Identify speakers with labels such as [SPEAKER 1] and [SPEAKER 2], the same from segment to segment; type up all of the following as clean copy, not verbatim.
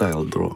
[SPEAKER 1] стайл, бро.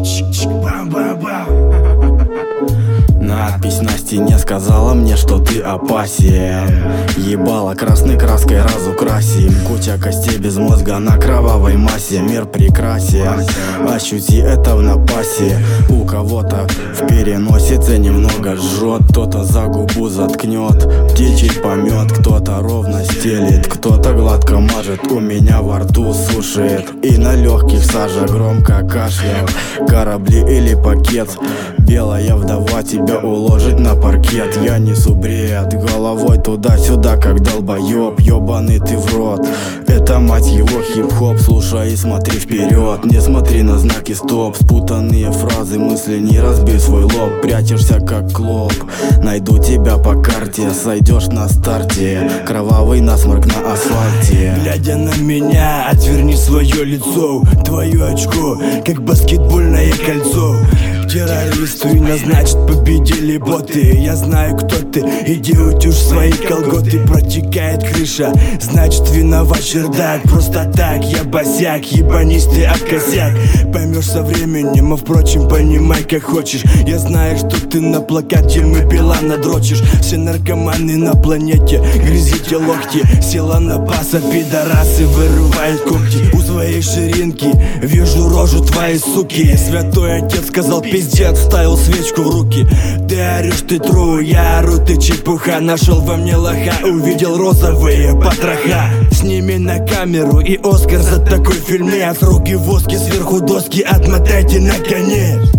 [SPEAKER 2] Надпись на стене сказала мне, что ты опасен. Ебало красной краской разукрасим. Куча костей без мозга на кровавой массе. Мир прекрасен, ощути это в напасе. У кого-то в переносице немного жжет. Кто-то за губу заткнет птичий помет. Кто-то ровно стелит, кто-то гладко мажет. У меня во рту сушит и на легких сажа громко кашлял. Корабли или пакет, белая вдова тебя уложить на паркет. Я несу бред головой туда-сюда, как долбоеб. Ёбаный ты в рот, это мать его хип-хоп. Слушай и смотри вперед, не смотри на знаки стоп. Спутанные фразы, мысли, не разбей свой лоб. Прячешься как клоп, найду тебя по карте. Сойдешь на старте, кровавый насморк на асфальте.
[SPEAKER 3] Глядя на меня, отверни свое лицо. Твое очко, как баскетбольное кольцо. Террористу и назначат, победили боты. Я знаю, кто ты, иди утюж свои колготы. Протекает крыша, значит виноват чердак. Просто так, я босяк, ебанись ты об косяк. Поймешь со временем, а впрочем понимай как хочешь. Я знаю, что ты на плакат термопила надрочишь. Все наркоманы на планете, грызите локти. Села на паса, пидорасы вырывают когти. У своей ширинки вижу рожу твоей суки. Святой отец сказал пиздец, вставил свечку в руки. Ты орешь, ты тру, я ору, ты чепуха. Нашел во мне лоха, увидел розовые потроха. Сними на камеру и Оскар за такой фильмец. Руки в воске, сверху доски, отмотайте на конец.